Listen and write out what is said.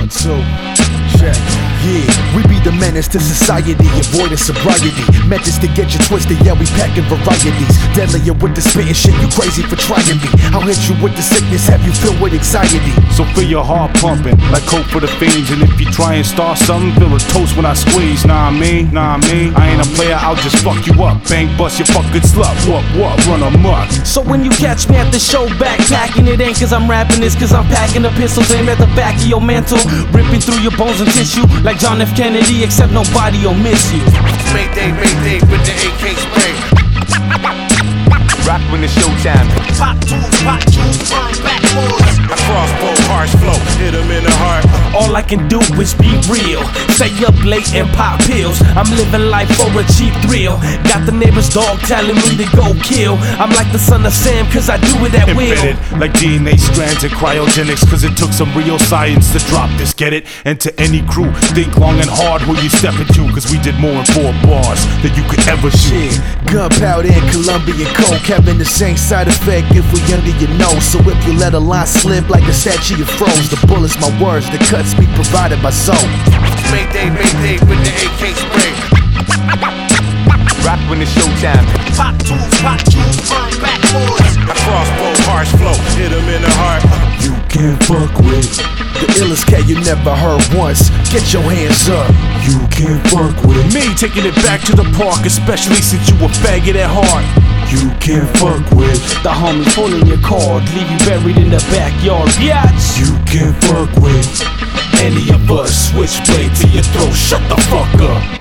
1, 2, check. Yeah, we be the menace to society, avoiding sobriety. Methods to get you twisted, yeah, we packing varieties. Deadlier with the spitting shit, you crazy for trying me. I'll hit you with the sickness, have you filled with anxiety. So feel your heart pumping, like coke for the fiends. And if you try and start something, feel a toast when I squeeze. Nah, me, I ain't a player, I'll just fuck you up. Bang, bust, you fucking slut, what, run amok. So when you catch me at the show backpacking, it ain't cause I'm rapping, it's cause I'm packing the pistols aimed at the back of your mantle, ripping through your bones and tissue like John F. Kennedy, except nobody will miss you. Mayday, mayday with the AK spray. Rock when it's showtime. Pop tools, burn backwards. I crossbow, harsh flow, hit him in the heart. All I can do is be real. Stay up late and pop pills. I'm living life for a cheap thrill. Got the neighbor's dog telling me to go kill. I'm like the son of Sam cause I do it at will. Embedded like DNA strands and cryogenics, cause it took some real science to drop this, get it? And to any crew, think long and hard who you step into, cause we did more in 4 bars than you could ever shoot. Gunpowder and Colombian coke having the same side effect if we under your nose. So if you let a line slip like a statue you froze, the bullets my words, the cuts be provided by soul. Mayday, mayday with the AK spray. Rock when it's showtime. Pop tools, burn backwards. I crossbow, harsh flow, hit him in the heart. You can't fuck with the illest cat you never heard once. Get your hands up. You can't fuck with Me taking it back to the park, especially since you a faggot at heart. You can't fuck with The homie pulling your cord, leave you buried in the backyard, biatch. You can't fuck with Any of us, switchblade to your throat, shut the fuck up.